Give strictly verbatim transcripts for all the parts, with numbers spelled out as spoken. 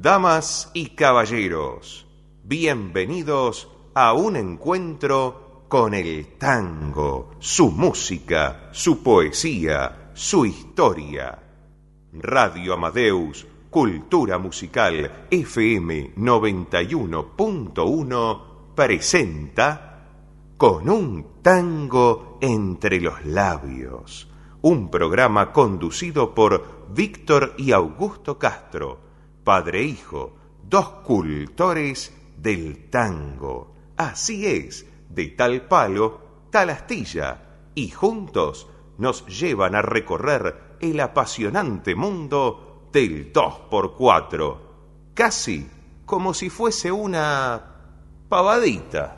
Damas y caballeros, bienvenidos a un encuentro con el tango, su música, su poesía, su historia. Radio Amadeus, Cultura Musical F M noventa y uno punto uno presenta Con un tango entre los labios, un programa conducido por Víctor y Augusto Castro, padre e hijo, dos cultores del tango. Así es, de tal palo, tal astilla, y juntos nos llevan a recorrer el apasionante mundo del dos por cuatro, casi como si fuese una pavadita.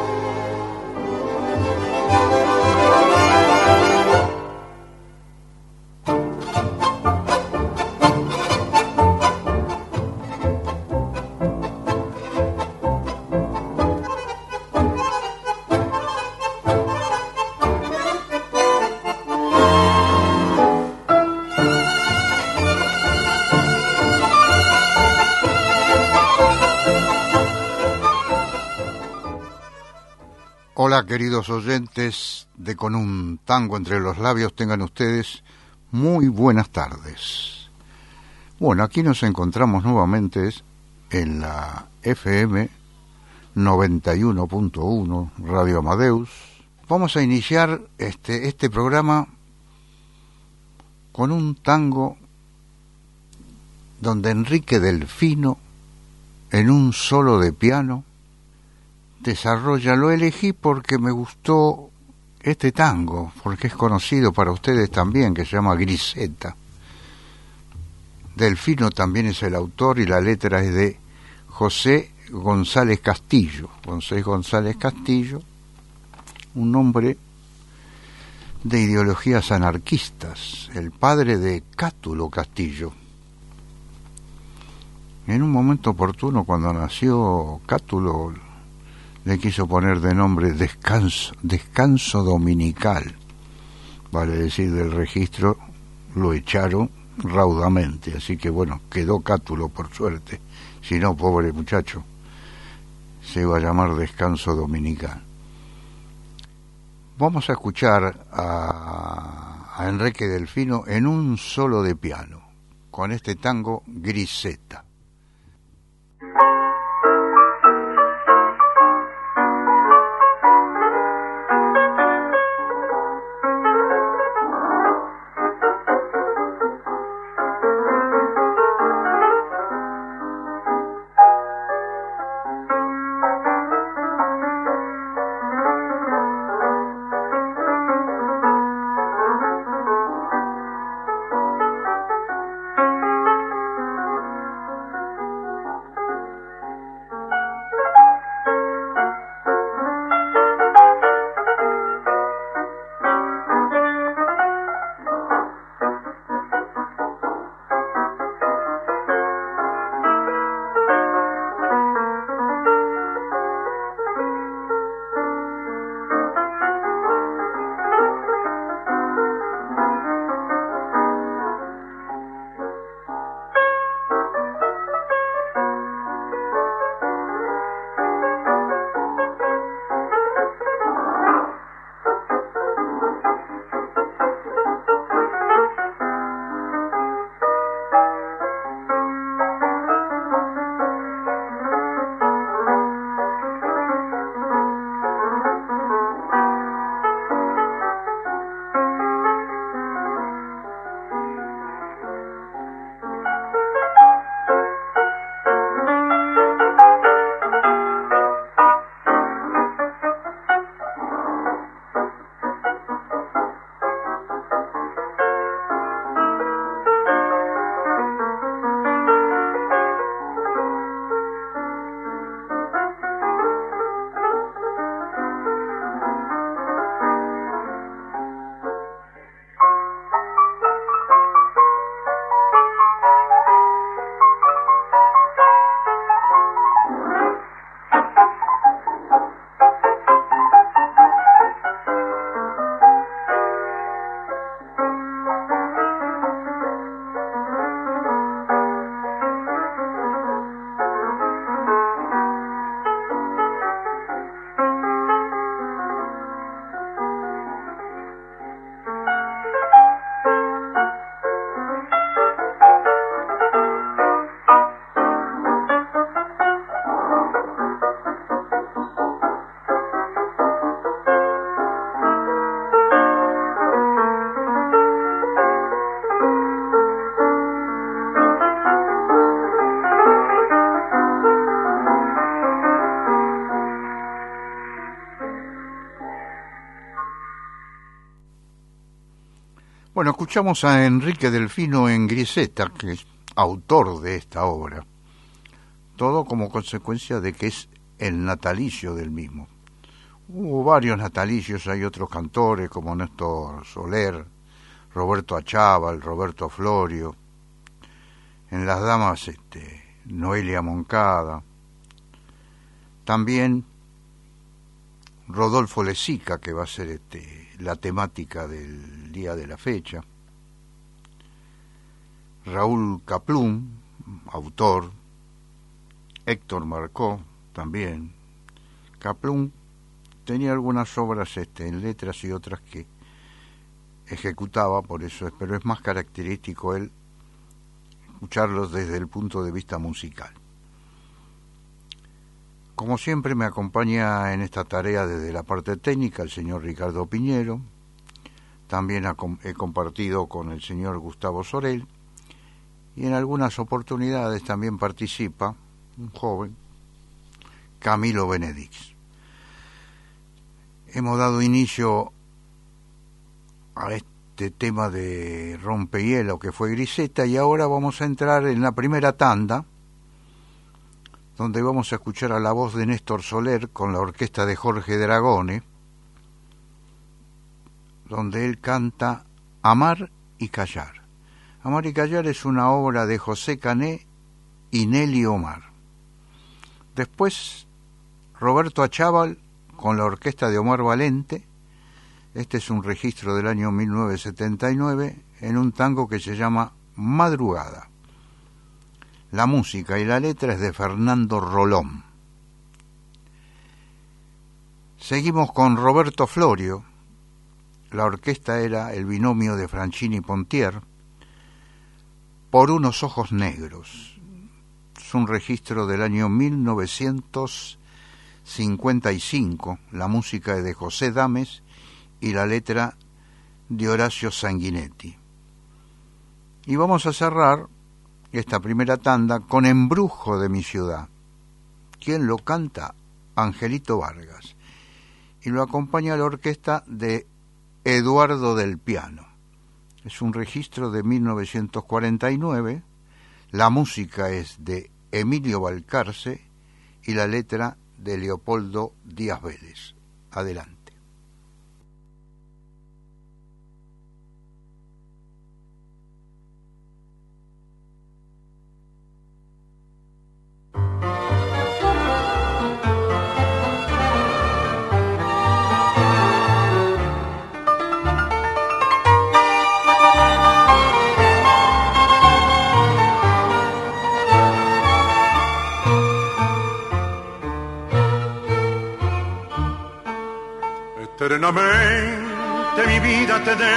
Hola, queridos oyentes de Con un tango entre los labios, tengan ustedes muy buenas tardes. Bueno, aquí nos encontramos nuevamente en la F M noventa y uno punto uno, Radio Amadeus. Vamos a iniciar este, este programa con un tango donde Enrique Delfino, en un solo de piano, desarrolla. Lo elegí porque me gustó este tango, porque es conocido para ustedes también, que se llama Griseta. Delfino también es el autor y la letra es de José González Castillo. José González Castillo, un hombre de ideologías anarquistas, el padre de Cátulo Castillo. En un momento oportuno, cuando nació Cátulo, le quiso poner de nombre Descanso, Descanso Dominical. Vale decir, del registro lo echaron raudamente, así que bueno, quedó Cátulo por suerte. Si no, pobre muchacho, se iba a llamar Descanso Dominical. Vamos a escuchar a, a Enrique Delfino en un solo de piano, con este tango Griseta. Bueno, escuchamos a Enrique Delfino en Grisetta, que es autor de esta obra. Todo como consecuencia de que es el natalicio del mismo. Hubo varios natalicios, hay otros cantores como Néstor Soler, Roberto Achával, Roberto Florio. En las damas, este, Noelia Moncada. También Rodolfo Lezica, que va a ser este, la temática del día de la fecha. Raúl Kaplún, autor. Héctor Marcó, también. Kaplún tenía algunas obras este, en letras y otras que ejecutaba, por eso es, pero es más característico él escucharlos desde el punto de vista musical. Como siempre me acompaña en esta tarea desde la parte técnica el señor Ricardo Piñero. También he compartido con el señor Gustavo Sorel y en algunas oportunidades también participa un joven, Camilo Benedix. Hemos dado inicio a este tema de Rompehielo que fue Grisetta y ahora vamos a entrar en la primera tanda donde vamos a escuchar a la voz de Néstor Soler con la orquesta de Jorge Dragone, donde él canta Amar y Callar. Amar y Callar es una obra de José Cané y Nelly Omar. Después Roberto Achával con la orquesta de Omar Valente. Este es un registro del año mil novecientos setenta y nueve en un tango que se llama Madrugada. La música y la letra es de Fernando Rolón. Seguimos con Roberto Florio. La orquesta era el binomio de Franchini y Pontier. Por unos ojos negros. Es un registro del año mil novecientos cincuenta y cinco. La música es de José Dames y la letra de Horacio Sanguinetti. Y vamos a cerrar esta primera tanda con Embrujo de mi ciudad. ¿Quién lo canta? Angelito Vargas. Y lo acompaña la orquesta de Eduardo del Piano. Es un registro de mil novecientos cuarenta y nueve. La música es de Emilio Balcarce y la letra de Leopoldo Díaz Vélez. Adelante. Eternamente mi vida te dé,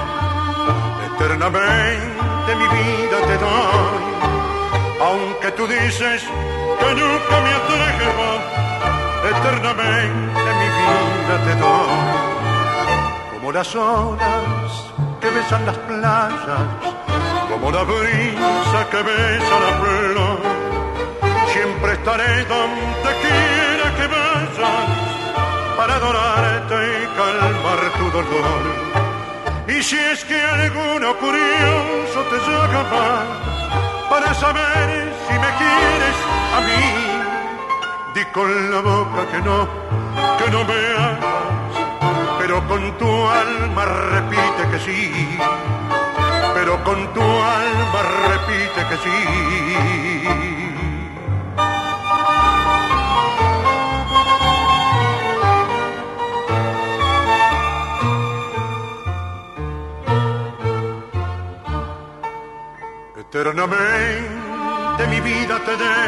eternamente mi vida te doy, aunque tú dices que nunca me atrevo, eternamente mi vida te doy. Como las olas que besan las playas, como la brisa que besa la flor, siempre estaré donde quiera que vayas, para adorarte y calmar tu dolor. Y si es que alguno curioso te llama para saber si me quieres a mí, di con la boca que no, que no me amas, pero con tu alma repite que sí, pero con tu alma repite que sí. Eternamente mi vida te dé,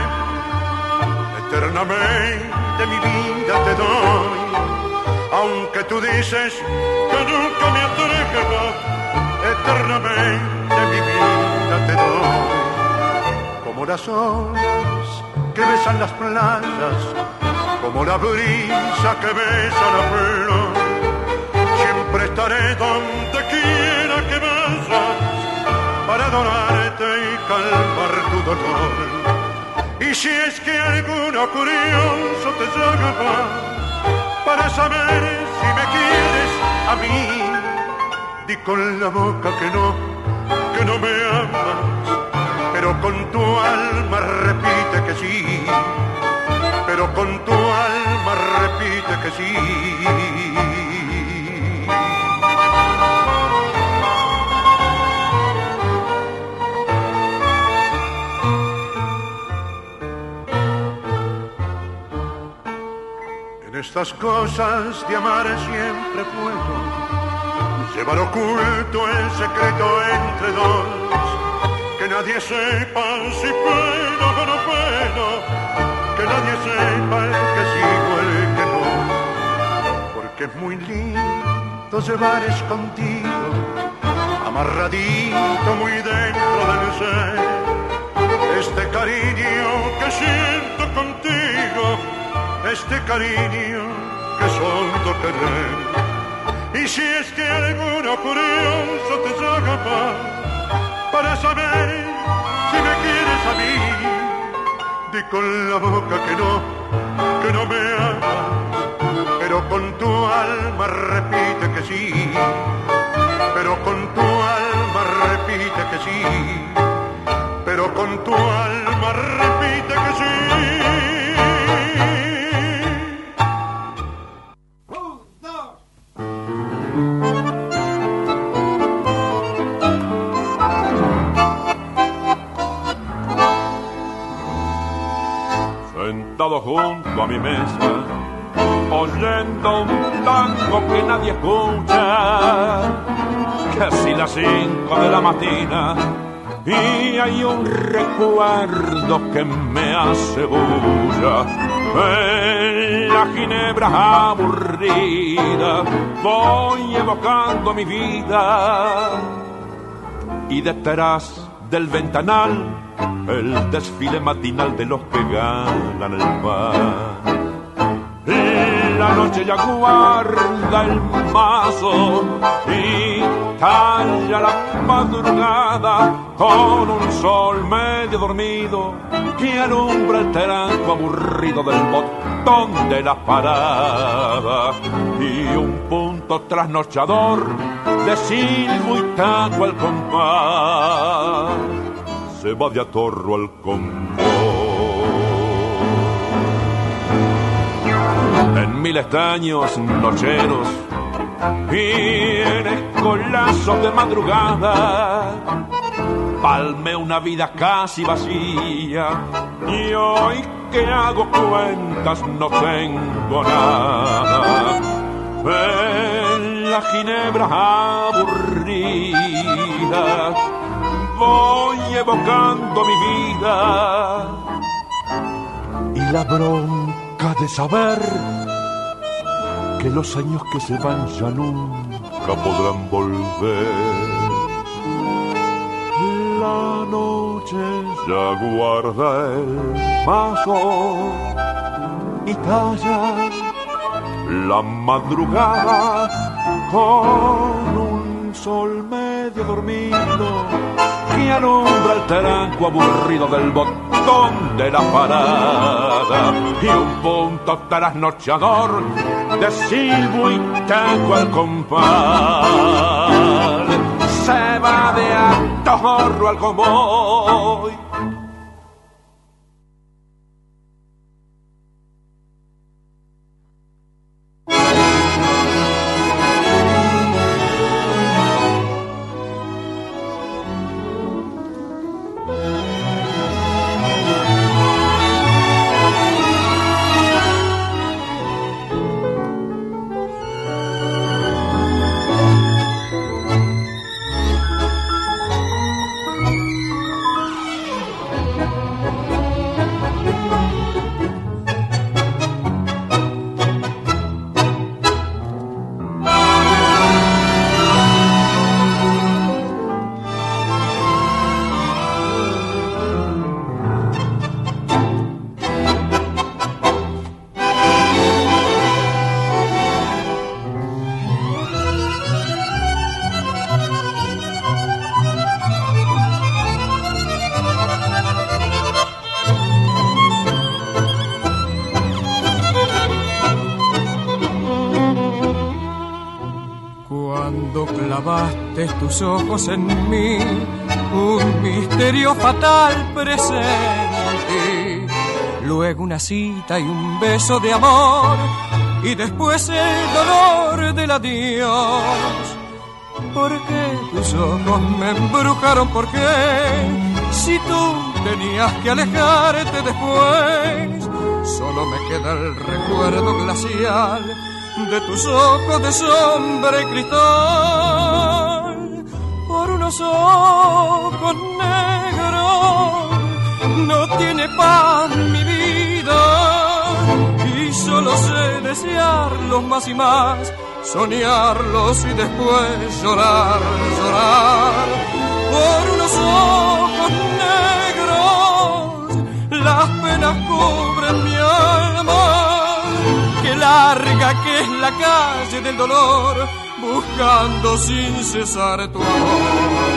eternamente mi vida te doy, aunque tú dices que nunca me atrevo, eternamente mi vida te doy. Como las olas que besan las playas, como la brisa que besa la flor, siempre estaré donde quiera que vayas, para adorarte y calmar tu dolor. Y si es que alguno curioso te llama para saber si me quieres a mí, di con la boca que no, que no me amas, pero con tu alma repite que sí, pero con tu alma repite que sí. En estas cosas de amar siempre puedo llevar oculto el secreto entre dos, que nadie sepa si puedo o no puedo, que nadie sepa el que sigo, el que no, porque es muy lindo llevar escondido, amarradito muy dentro del ser, este cariño que siento contigo, este cariño que solo querer. Y si es que alguno curioso te llama para saber si me quieres a mí, di con la boca que no, que no me amas, pero con tu alma repite que sí, pero con tu alma repite que sí, pero con tu alma repite que sí. Sentado junto a mi mesa, oyendo un tango que nadie escucha, casi las cinco de la mañana, y hay un recuerdo que me hace bulla. En la ginebra aburrida voy evocando mi vida, y detrás del ventanal el desfile matinal de los que ganan el pan. La noche ya guarda el mazo y talla la madrugada con un sol medio dormido que alumbra el tranco aburrido del botón de la parada, y un punto trasnochador de silbo y taco al compás se va de atorro al convoy. En mil estaños nocheros y en escolazos de madrugada palmé una vida casi vacía, y hoy que hago cuentas no tengo nada. En la ginebra aburrida voy evocando mi vida, y la bronca de saber que los años que se van ya nunca podrán volver. La noche ya guarda el mazo y talla la madrugada con un sol medio dormido que alumbra el tranco aburrido del botón de la parada, y un punto trasnochador de silbo y taco al compás se va de atorro al convoy. cuando clavaste tus ojos en mí, un misterio fatal presentí. Luego una cita y un beso de amor, y después el dolor del adiós. ¿Por qué tus ojos me embrujaron? ¿Por qué? Si tú tenías que alejarte después, solo me queda el recuerdo glacial de tus ojos de sombra y cristal. Por unos ojos negros no tiene paz mi vida, y solo sé desearlos más y más, soñarlos y después llorar, llorar. Por unos ojos negros las penas cubren mi alma, que larga que es la calle del dolor, buscando sin cesar tu amor.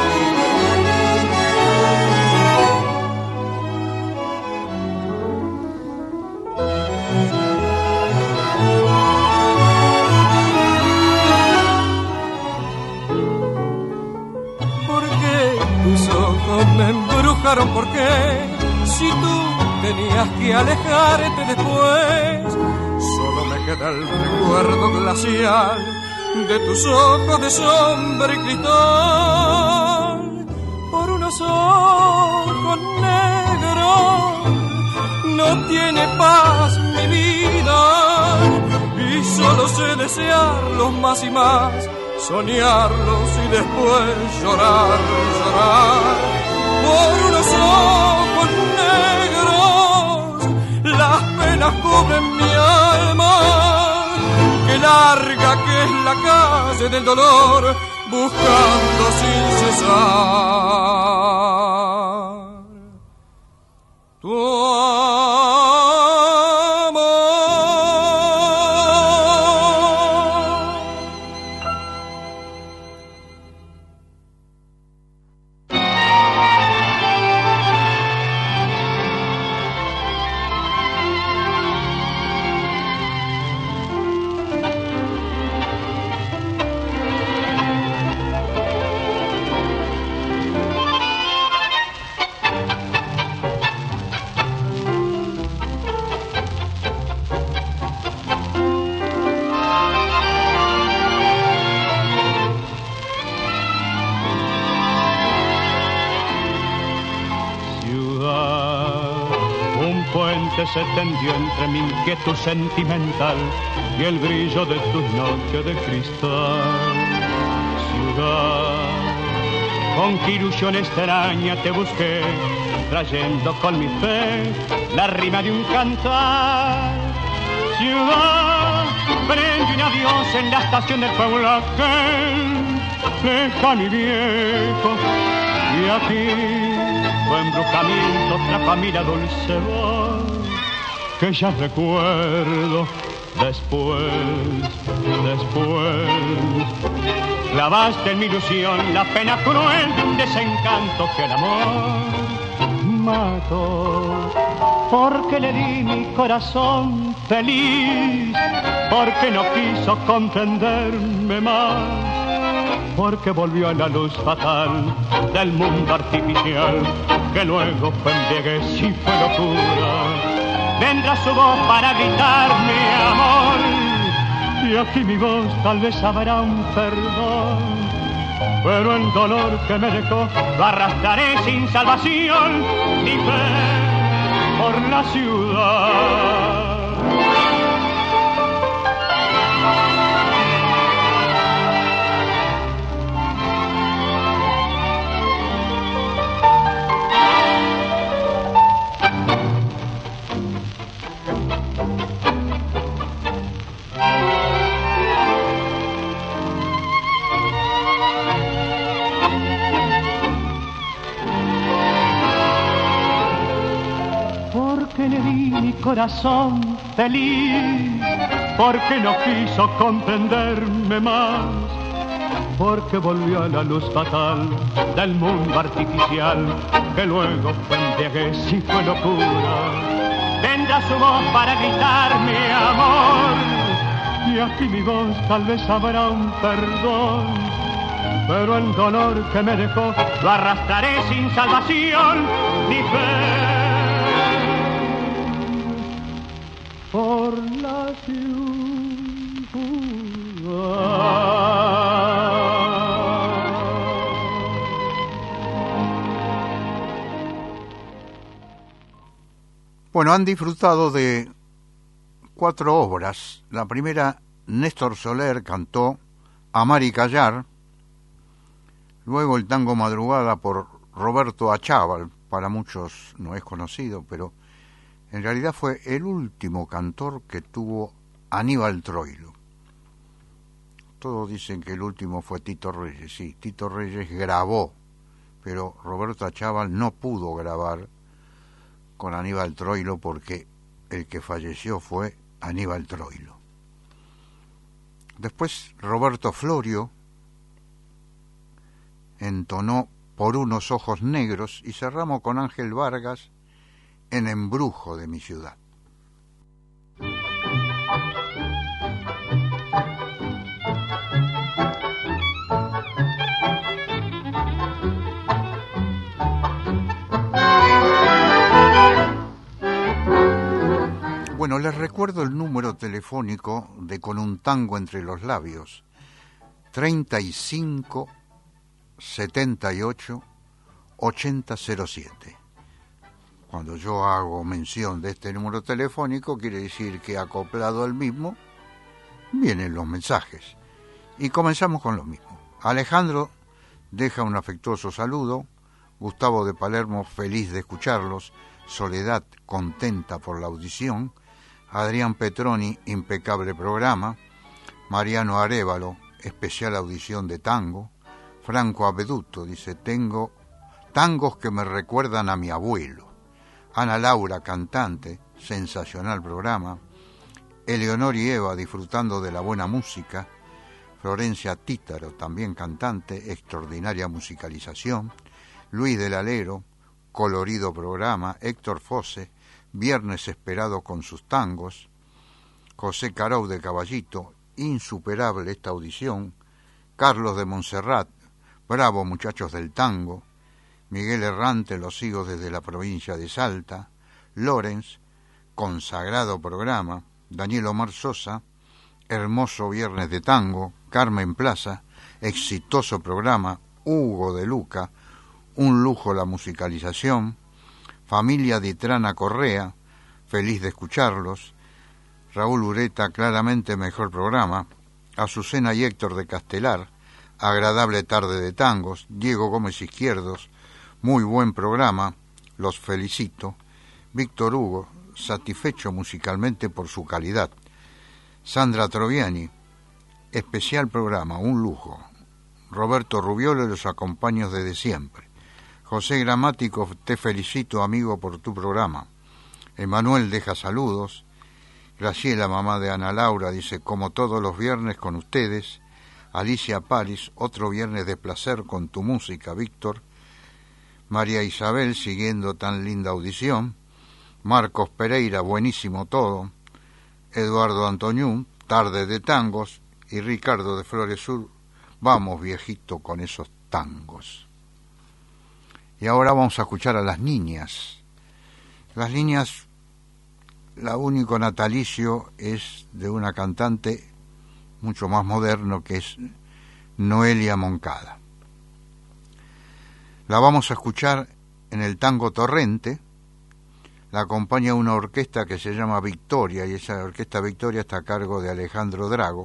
Me embrujaron, porque si tú tenías que alejarte después, solo me queda el recuerdo glacial de tus ojos de sombra y cristal. Por unos ojos negros no tiene paz mi vida, y solo sé desearlos más y más, soñarlos y después llorar, llorar. Por unos ojos negros las penas cubren mi alma, que larga que es la calle del dolor, buscando sin cesar tu se tendió entre mi inquietud sentimental y el brillo de tus noches de cristal. Ciudad, con qué ilusión extraña te busqué, trayendo con mi fe la rima de un cantar. Ciudad, prende un adiós en la estación del pueblo aquel, lejano y viejo, y aquí tu embrujamiento trajo a mí la dulce voz que ya recuerdo. Después, después clavaste en mi ilusión la pena cruel de un desencanto que el amor mató. Porque le di mi corazón feliz, porque no quiso comprenderme más, porque volvió a la luz fatal del mundo artificial, que luego fue embriaguez y fue locura. Vendrá su voz para gritarme amor, y aquí mi voz tal vez sabrá un perdón, pero el dolor que me dejó lo arrastraré sin salvación, ni fe por la ciudad. Corazón feliz, porque no quiso comprenderme más, porque volvió a la luz fatal del mundo artificial, que luego fue embriaguez y fue locura. Vendrá su voz para gritarme amor, y aquí mi voz tal vez habrá un perdón, pero el dolor que me dejó lo arrastraré sin salvación ni fe. Por la ciudad. Bueno, han disfrutado de cuatro obras. La primera, Néstor Soler cantó Amar y Callar. Luego el tango Madrugada por Roberto Achával. Para muchos no es conocido, pero en realidad fue el último cantor que tuvo Aníbal Troilo. Todos dicen que el último fue Tito Reyes. Sí, Tito Reyes grabó, pero Roberto Achával no pudo grabar con Aníbal Troilo porque el que falleció fue Aníbal Troilo. Después Roberto Florio entonó Por unos ojos negros y cerramos con Ángel Vargas en Embrujo de mi ciudad. Bueno, les recuerdo el número telefónico de Con un tango entre los labios, treinta y cinco, setenta y ocho, ochenta cero siete. Cuando yo hago mención de este número telefónico, quiere decir que acoplado al mismo vienen los mensajes. Y comenzamos con lo mismo. Alejandro deja un afectuoso saludo, Gustavo de Palermo feliz de escucharlos, Soledad contenta por la audición, Adrián Petroni, impecable programa, Mariano Arévalo, especial audición de tango, Franco Abeduto dice, tengo tangos que me recuerdan a mi abuelo, Ana Laura, cantante, sensacional programa, Eleonor y Eva disfrutando de la buena música, Florencia Títaro, también cantante, extraordinaria musicalización, Luis del Alero, colorido programa, Héctor Fosse, Viernes esperado con sus tangos, José Carou de Caballito, insuperable esta audición, Carlos de Montserrat, bravo muchachos del tango, Miguel Errante, los sigo desde la provincia de Salta, Lorenz, consagrado programa, Daniel Omar Sosa, hermoso Viernes de Tango, Carmen Plaza, exitoso programa, Hugo de Luca, un lujo la musicalización, Familia Ditrana Correa, feliz de escucharlos, Raúl Ureta, claramente mejor programa, Azucena y Héctor de Castelar, agradable tarde de tangos, Diego Gómez Izquierdos, muy buen programa, los felicito, Víctor Hugo, satisfecho musicalmente por su calidad, Sandra Troviani, especial programa, un lujo, Roberto Rubiolo y los acompaños desde siempre, José Gramático, te felicito amigo por tu programa, Emanuel deja saludos, Graciela, mamá de Ana Laura, dice, como todos los viernes con ustedes, Alicia Paris, otro viernes de placer con tu música, Víctor, María Isabel, siguiendo tan linda audición, Marcos Pereira, buenísimo todo, Eduardo Antoniún, tarde de tangos, y Ricardo de Flores Sur, vamos viejito con esos tangos. Y ahora vamos a escuchar a las niñas. Las niñas, la único natalicio es de una cantante mucho más moderno que es Noelia Moncada. La vamos a escuchar en el tango Torrente, la acompaña una orquesta que se llama Victoria, y esa orquesta Victoria está a cargo de Alejandro Drago.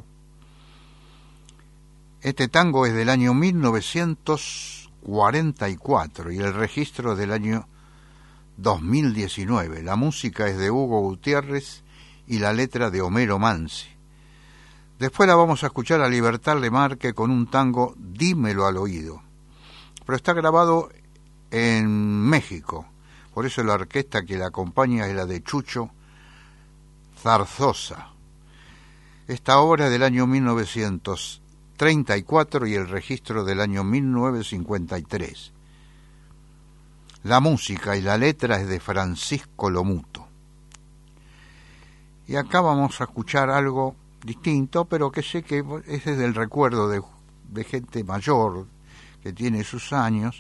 Este tango es del año mil novecientos cuarenta y cuatro y el registro del año dos mil diecinueve. La música es de Hugo Gutiérrez y la letra de Homero Mansi. Después la vamos a escuchar a Libertad Lemarque con un tango Dímelo al oído, pero está grabado en México, por eso la orquesta que la acompaña es la de Chucho Zarzosa. Esta obra es del año mil novecientos treinta y cuatro y el registro del año mil novecientos cincuenta y tres. La música y la letra es de Francisco Lomuto. Y acá vamos a escuchar algo distinto, pero que sé que es desde el recuerdo de, de gente mayor que tiene sus años.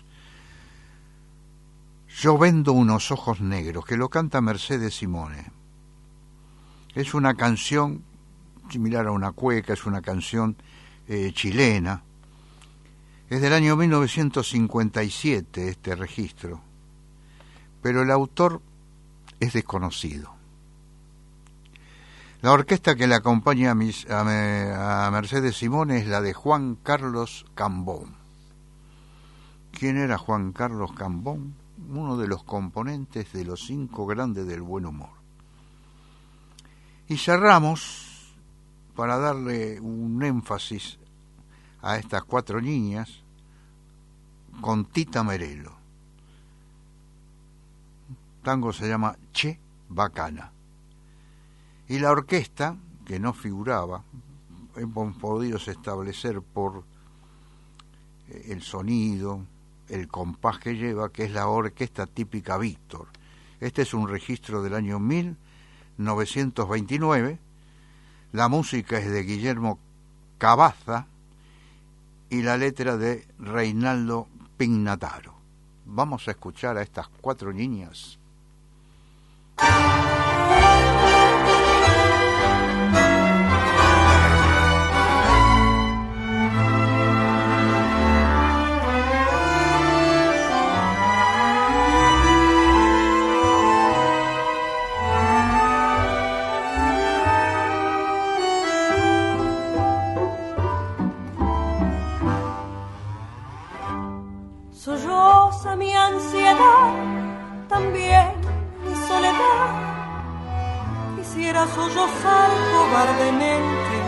Yo vendo unos ojos negros, que lo canta Mercedes Simone. Es una canción similar a una cueca, es una canción eh, chilena. Es del año mil novecientos cincuenta y siete este registro, pero el autor es desconocido. La orquesta que le acompaña a, mis, a, a Mercedes Simone es la de Juan Carlos Cambón. ¿Quién era Juan Carlos Cambón? Uno de los componentes de los cinco grandes del buen humor. Y cerramos, para darle un énfasis a estas cuatro niñas, con Tita Merelo. El tango se llama Che Bacana. Y la orquesta, que no figuraba, hemos podido establecer por el sonido, el compás que lleva, que es la orquesta típica Víctor. Este es un registro del año mil novecientos veintinueve, la música es de Guillermo Cabaza y la letra de Reinaldo Pignataro. Vamos a escuchar a estas cuatro niñas. Mi ansiedad, también mi soledad, quisiera sollozar cobardemente,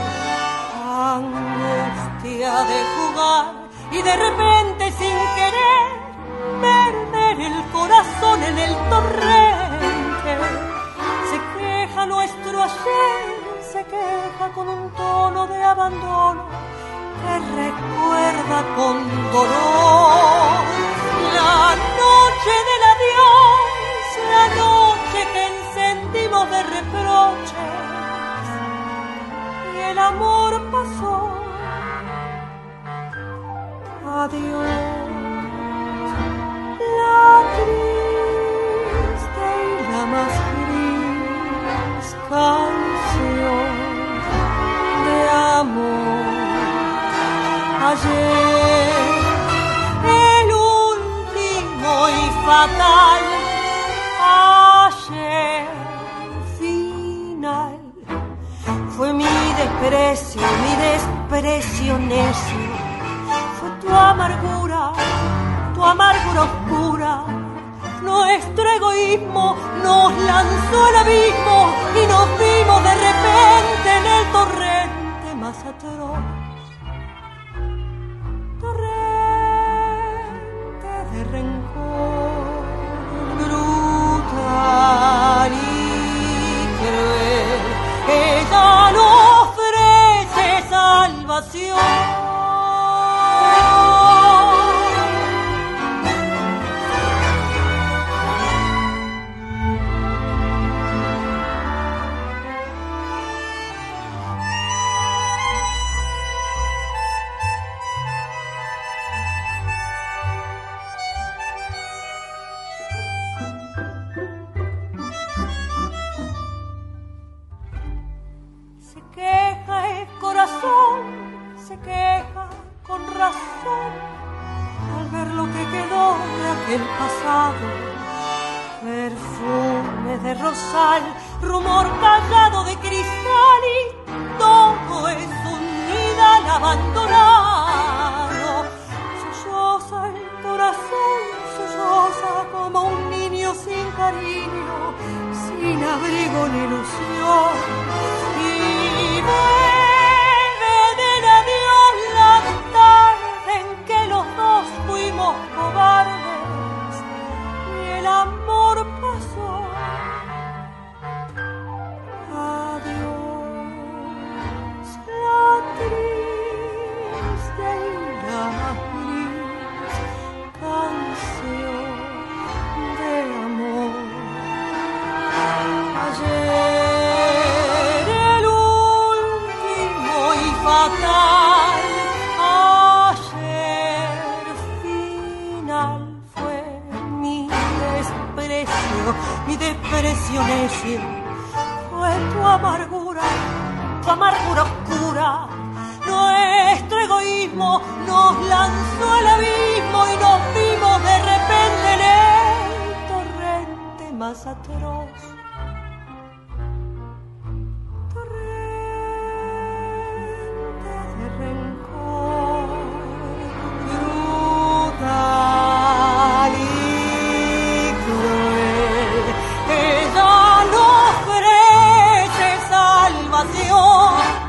angustia de jugar y de repente sin querer perder el corazón en el torrente. Se queja nuestro ayer, se queja con un tono de abandono que recuerda con dolor la noche del adiós, la noche que encendimos de reproches y el amor pasó. Adiós, la triste y la más gris canción de amor. Ayer el último y fatal, ayer final, fue mi desprecio, mi desprecio necio, fue tu amargura, tu amargura oscura, nuestro egoísmo nos lanzó al abismo y nos vimos de repente en el torrente más atroz. De rencor brutal y cruel, ella no ofrece salvación. Se queja con razón al ver lo que quedó de aquel pasado. Perfume de rosal, rumor callado de cristal y todo es un nidal abandonado. Solloza el corazón, solloza como un niño sin cariño, sin abrigo ni ilusión. Y ve fuimos cobardes y el amor pasó. Adiós, la triste y la gris canción de amor. Ayer desprecio, fue tu amargura, tu amargura oscura. Nuestro egoísmo nos lanzó al abismo y nos vimos de repente en el torrente más atroz. Torrente de rencor, brutal y cruel, que ya no ofrece salvación.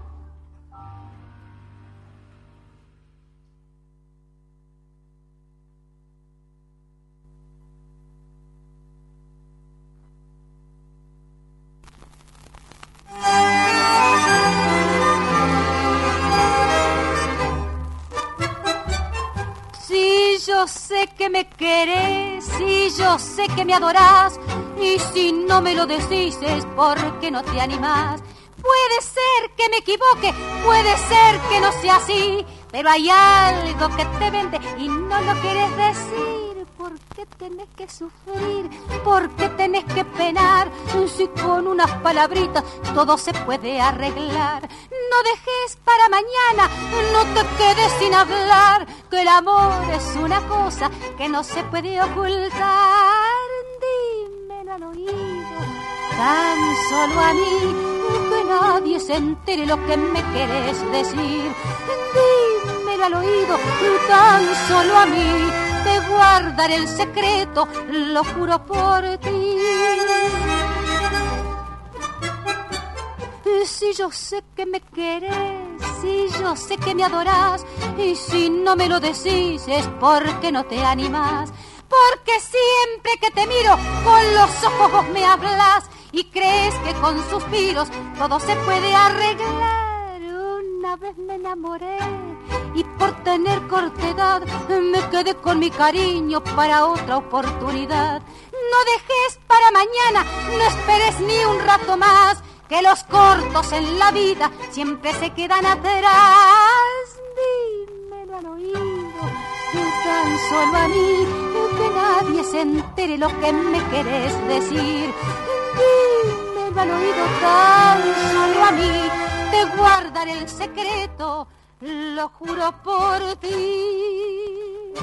Yo sé que me querés, y yo sé que me adorás, y si no me lo decís es porque no te animás. Puede ser que me equivoque, puede ser que no sea así, pero hay algo que te vende y no lo quieres decir. ¿Por qué tenés que sufrir? ¿Por qué tenés que penar? Si con unas palabritas todo se puede arreglar. No dejes para mañana, no te quedes sin hablar, que el amor es una cosa que no se puede ocultar. Dímelo al oído, tan solo a mí, que nadie se entere lo que me querés decir. Dímelo al oído, tan solo a mí, te guardaré el secreto, lo juro por ti. Si yo sé que me querés, si yo sé que me adorás, y si no me lo decís es porque no te animás. Porque siempre que te miro con los ojos vos me hablas y crees que con suspiros todo se puede arreglar. Una vez me enamoré y por tener cortedad me quedé con mi cariño para otra oportunidad. No dejes para mañana, no esperes ni un rato más, que los cortos en la vida siempre se quedan atrás. Dímelo al oído, tan solo a mí, que nadie se entere lo que me querés decir. Dímelo al oído, tan solo a mí, te guardaré el secreto, lo juro por ti.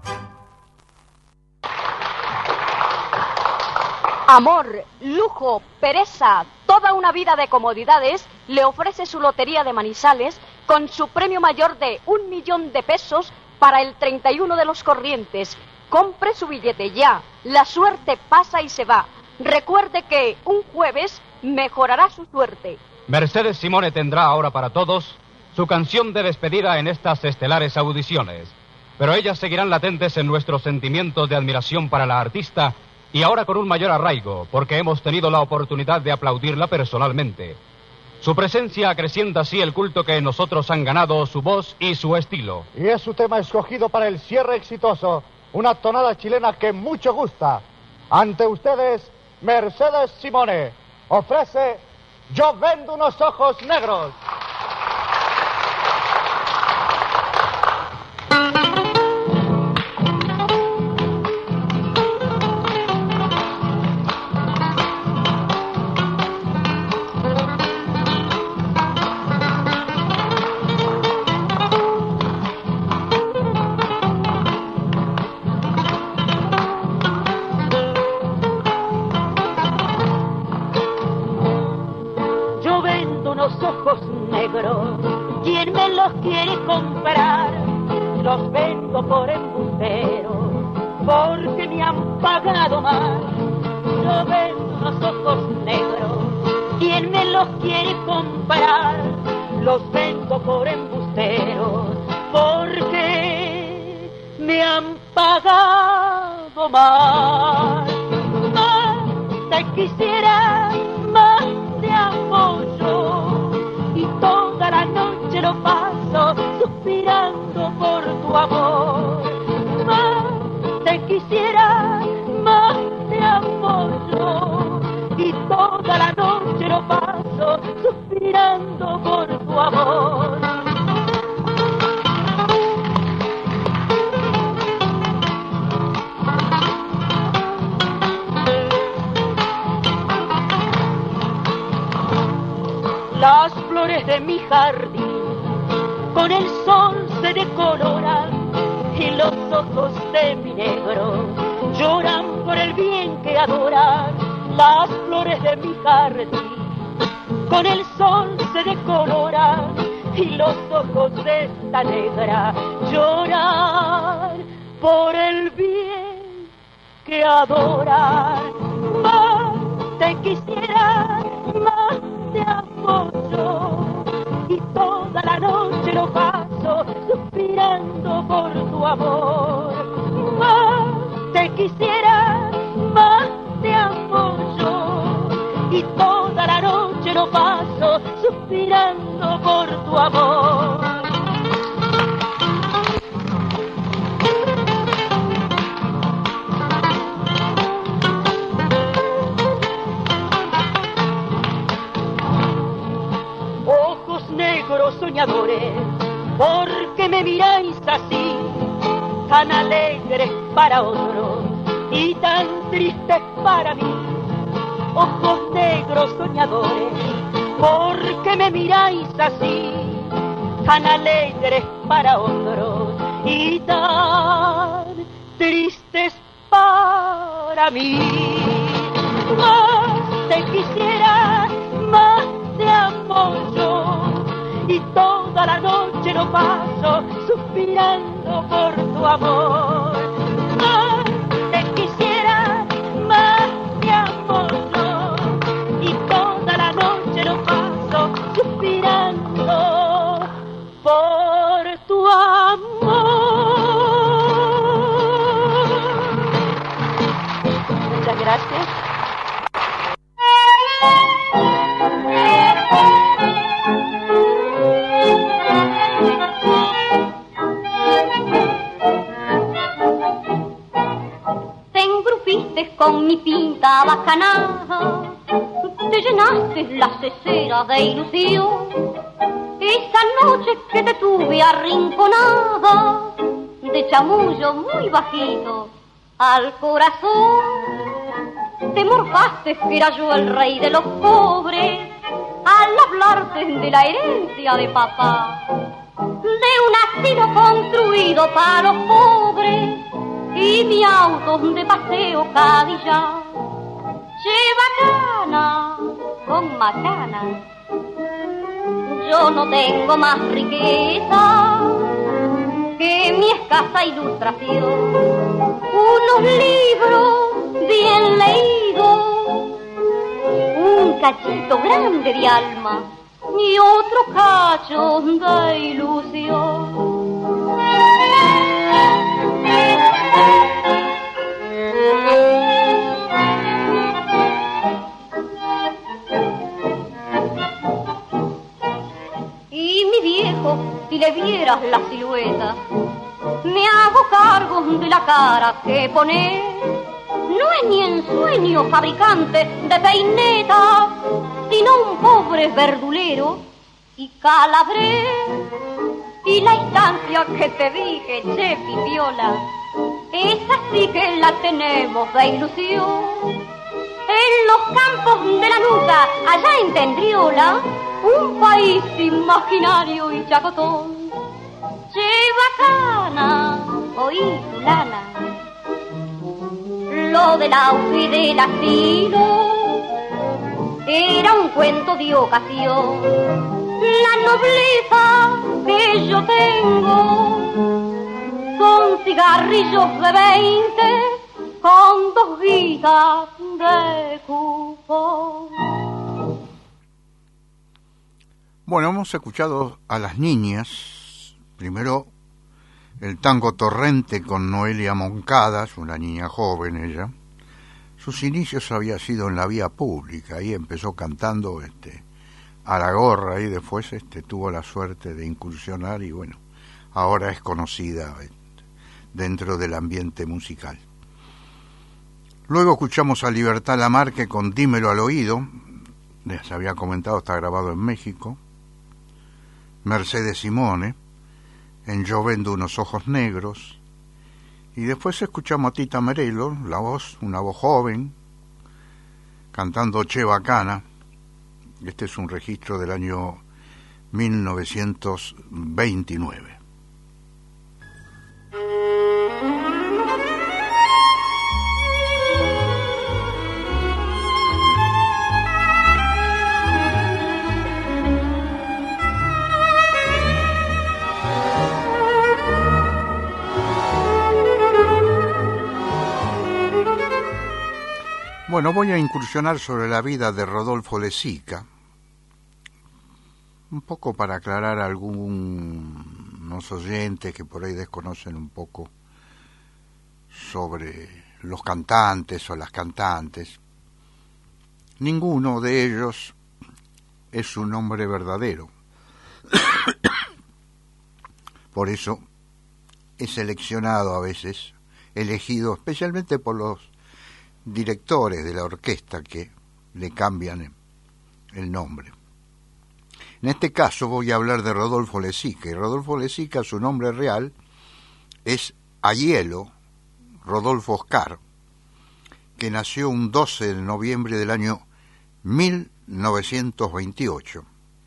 Amor, lujo, pereza, toda una vida de comodidades le ofrece su lotería de Manizales con su premio mayor de un millón de pesos para el treinta y uno de los corrientes. Compre su billete ya, la suerte pasa y se va. Recuerde que un jueves mejorará su suerte. Mercedes Simone tendrá ahora para todos su canción de despedida en estas estelares audiciones. Pero ellas seguirán latentes en nuestros sentimientos de admiración para la artista y ahora con un mayor arraigo, porque hemos tenido la oportunidad de aplaudirla personalmente. Su presencia acrecienta así el culto que en nosotros han ganado su voz y su estilo. Y es su tema escogido para el cierre exitoso, una tonada chilena que mucho gusta. Ante ustedes, Mercedes Simone ofrece Yo vendo unos ojos negros. ¿Quién me los quiere comprar? Los vendo por embustero, porque me han pagado mal. Yo vendo unos ojos negros. ¿Quién me los quiere comprar? Los vendo por embustero, porque me han pagado mal. Más te quisiera, más te amo yo, y toda la noche lo paso suspirando por tu amor. Más te quisiera, más te amo yo, y toda la noche lo paso suspirando por tu amor. jardín. Con el sol se decoloran y los ojos de mi negro lloran por el bien que adoran las flores de mi jardín. Con el sol se decoloran y los ojos de esta negra lloran por el bien que adoran. Más te quisiera, más te amo yo, y toda la noche lo paso suspirando por tu amor. Más te quisiera, más te amo yo, y toda la noche lo paso suspirando por tu amor. Ojos negros soñadores, ¿por qué me miráis así? Tan alegres para otros y tan tristes para mí. Ojos negros soñadores, ¿por qué me miráis así? Tan alegres para otros y tan tristes para mí. Más te quisiera, más te amo yo, y toda la noche lo paso suspirando por tu amor. Más te quisiera, más te amo yo, y toda la noche lo paso suspirando por tu amor. Muchas gracias. Te engrupiste con mi pinta bacanada, te llenaste la cesera de ilusión. Esa noche que te tuve arrinconada, de chamullo muy bajito al corazón, te morfaste que era yo el rey de los pobres al hablarte de la herencia de papá, de un asilo construido para los pobres y mi auto de paseo Cadillac. Lleva cana con macana, yo no tengo más riqueza que mi escasa ilustración, unos libros bien leídos, un cachito grande de alma y otro cacho de ilusión. Y mi viejo, si le vieras la silueta, me hago cargo de la cara que pone. No es ni en sueño fabricante de peineta, sino un pobre verdulero y calabré. Y la instancia que te dije, che pipiola, esa sí que la tenemos de ilusión. En los campos de la nuca, allá en Tendriola, un país imaginario y chacotón. Lleva cana, oí fulana, lo del auto y del asilo era un cuento de ocasión. La nobleza que yo tengo son cigarrillos de veinte con dos guitas de cupón. Bueno, hemos escuchado a las niñas, primero el tango Torrente con Noelia Moncadas, una niña joven ella. Sus inicios había sido en la vía pública, ahí empezó cantando este a la gorra y después este tuvo la suerte de incursionar y bueno, ahora es conocida este, dentro del ambiente musical. Luego escuchamos a Libertad Lamarque con Dímelo al oído, les había comentado, está grabado en México. Mercedes Simone en Yo vendo unos ojos negros, y después escuchamos a Tita Merelo, la voz, una voz joven, cantando Che Bacana. Este es un registro del año mil novecientos veintinueve. Bueno, voy a incursionar sobre la vida de Rodolfo Lezica, un poco para aclarar a algunos oyentes que por ahí desconocen un poco sobre los cantantes o las cantantes. Ninguno de ellos es su nombre verdadero. Por eso he seleccionado a veces, elegido especialmente por los directores de la orquesta que le cambian el nombre. En este caso voy a hablar de Rodolfo Lezica, y Rodolfo Lezica, su nombre real es Aiello Rodolfo Oscar, que nació un doce de noviembre del año mil novecientos veintiocho.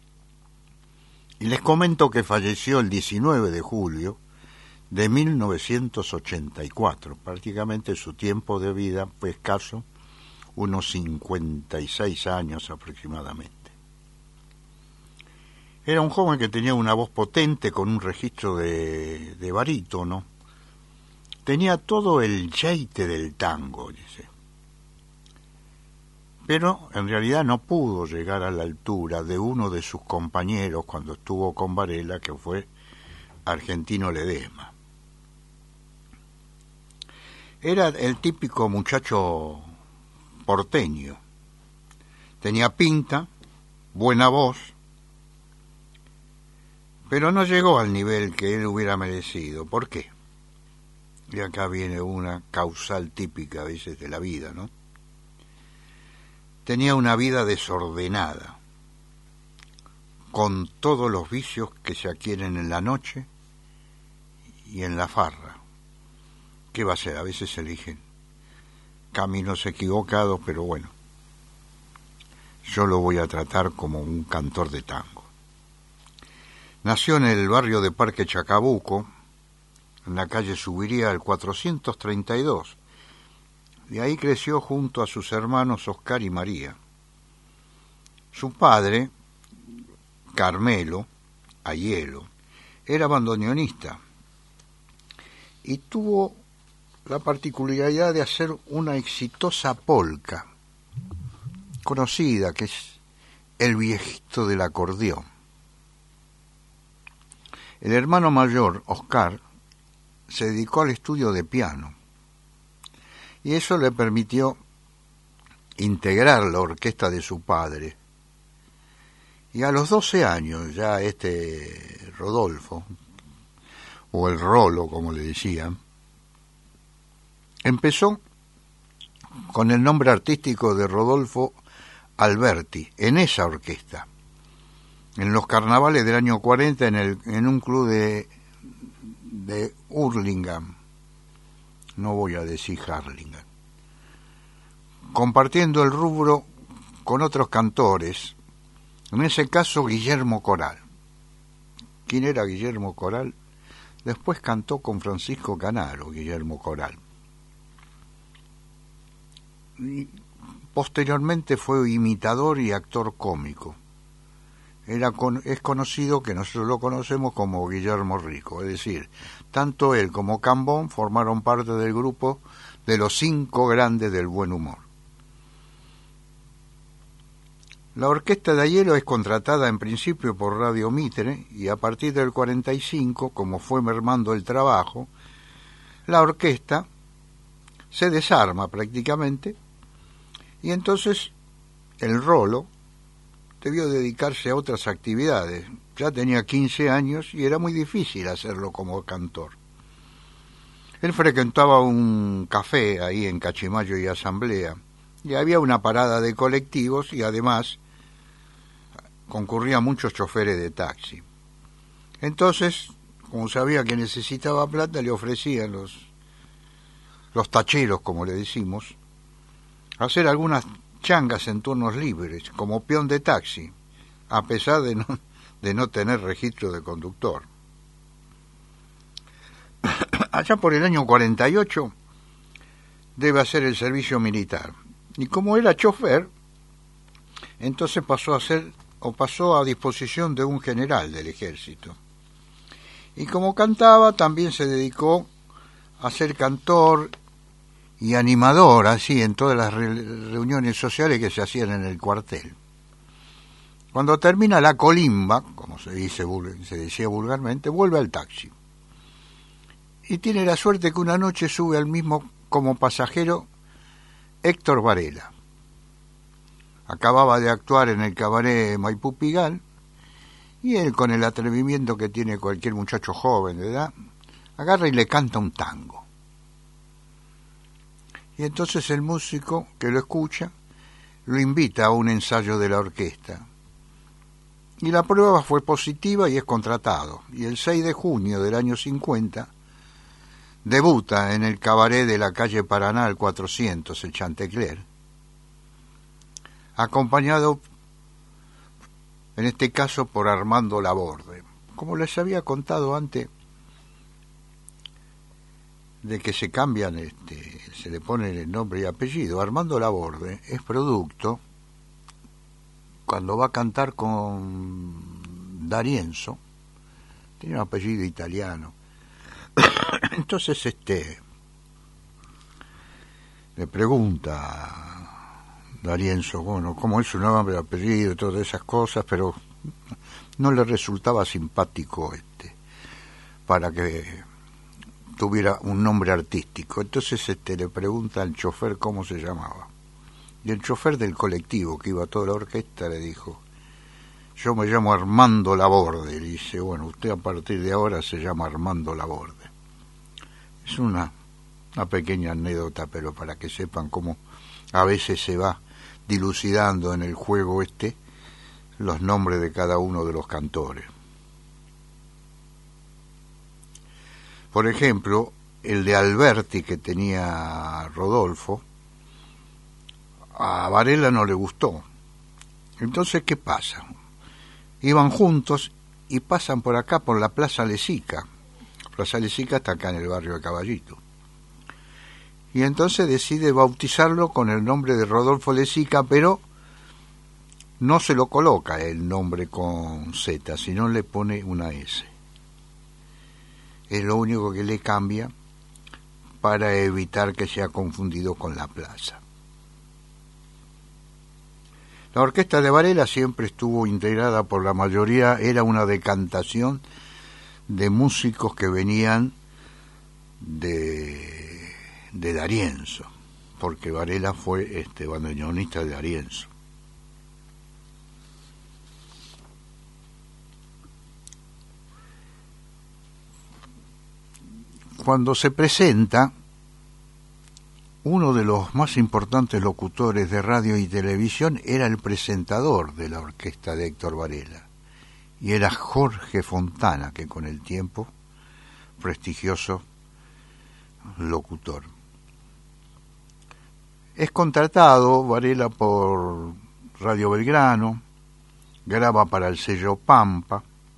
Y les comento que falleció el diecinueve de julio de mil novecientos ochenta y cuatro, prácticamente su tiempo de vida fue escaso, unos cincuenta y seis años aproximadamente. Era un joven que tenía una voz potente con un registro de, de barítono. Tenía todo el jeite del tango, dice. Pero en realidad no pudo llegar a la altura de uno de sus compañeros cuando estuvo con Varela, que fue Argentino Ledesma. Era el típico muchacho porteño. Tenía pinta, buena voz, pero no llegó al nivel que él hubiera merecido. ¿Por qué? Y acá viene una causal típica a veces de la vida, ¿no? Tenía una vida desordenada, con todos los vicios que se adquieren en la noche y en la farra. ¿Qué va a ser? A veces se eligen caminos equivocados, pero bueno, yo lo voy a tratar como un cantor de tango. Nació en el barrio de Parque Chacabuco, en la calle Subiría al cuatrocientos treinta y dos. De ahí creció junto a sus hermanos Oscar y María. Su padre, Carmelo Aiello, era bandoneonista y tuvo la particularidad de hacer una exitosa polca, conocida, que es El viejito del acordeón. El hermano mayor, Oscar, se dedicó al estudio de piano, y eso le permitió integrar la orquesta de su padre. Y a los doce años, ya este Rodolfo, o el Rolo, como le decían, empezó con el nombre artístico de Rodolfo Alberti, en esa orquesta, en los carnavales del año cuarenta, en, el, en un club de, de Hurlingham, no voy a decir Harlingham, compartiendo el rubro con otros cantores, en ese caso Guillermo Coral. ¿Quién era Guillermo Coral? Después cantó con Francisco Canaro, Guillermo Coral. Y posteriormente fue imitador y actor cómico. Era con, es conocido, que nosotros lo conocemos como Guillermo Rico, es decir, tanto él como Cambón formaron parte del grupo de los cinco grandes del buen humor. La orquesta de Aiello es contratada en principio por Radio Mitre, y a partir del cuarenta y cinco, como fue mermando el trabajo, la orquesta se desarma prácticamente, y entonces el Rolo debió dedicarse a otras actividades. Ya tenía quince años y era muy difícil hacerlo como cantor. Él frecuentaba un café ahí en Cachimayo y Asamblea, y había una parada de colectivos, y además concurrían muchos choferes de taxi. Entonces, como sabía que necesitaba plata, le ofrecían los, los tacheros, como le decimos, hacer algunas changas en turnos libres, como peón de taxi, a pesar de no, de no tener registro de conductor. Allá por el año cuarenta y ocho debe hacer el servicio militar. Y como era chofer, entonces pasó a ser o pasó a disposición de un general del ejército. Y como cantaba, también se dedicó a ser cantor y animador, así, en todas las re reuniones sociales que se hacían en el cuartel. Cuando termina la colimba, como se dice, se decía vulgarmente, vuelve al taxi. Y tiene la suerte que una noche sube al mismo como pasajero Héctor Varela. Acababa de actuar en el cabaret Maipú Pigal, y él, con el atrevimiento que tiene cualquier muchacho joven de edad, agarra y le canta un tango. Y entonces el músico que lo escucha lo invita a un ensayo de la orquesta. Y la prueba fue positiva y es contratado. Y el seis de junio del año cincuenta debuta en el cabaret de la calle Paraná, el cuatrocientos, el Chantecler, acompañado, en este caso, por Armando Laborde. Como les había contado antes, de que se cambian, este, se le ponen el nombre y apellido, Armando Laborde es producto, cuando va a cantar con D'Arienzo, tiene un apellido italiano. Entonces, este, le pregunta D'Arienzo, bueno, cómo es su nombre, apellido y todas esas cosas, pero no le resultaba simpático este para que tuviera un nombre artístico. Entonces este le pregunta al chofer cómo se llamaba. Y el chofer del colectivo que iba a toda la orquesta le dijo, yo me llamo Armando Laborde. Y dice, bueno, usted a partir de ahora se llama Armando Laborde. Es una, una pequeña anécdota, pero para que sepan cómo a veces se va dilucidando en el juego este los nombres de cada uno de los cantores. Por ejemplo, el de Alberti que tenía Rodolfo, a Varela no le gustó. Entonces, ¿qué pasa? Iban juntos y pasan por acá, por la Plaza Lesica. Plaza Lesica está acá en el barrio de Caballito. Y entonces decide bautizarlo con el nombre de Rodolfo Lesica, pero no se lo coloca el nombre con Z, sino le pone una S. Es lo único que le cambia para evitar que sea confundido con la plaza. La orquesta de Varela siempre estuvo integrada por la mayoría, era una decantación de músicos que venían de, de D'Arienzo, porque Varela fue este bandoneonista de D'Arienzo. Cuando se presenta, uno de los más importantes locutores de radio y televisión era el presentador de la orquesta de Héctor Varela, y era Jorge Fontana, que con el tiempo, prestigioso locutor. Es contratado Varela por Radio Belgrano, graba para el sello Pampa.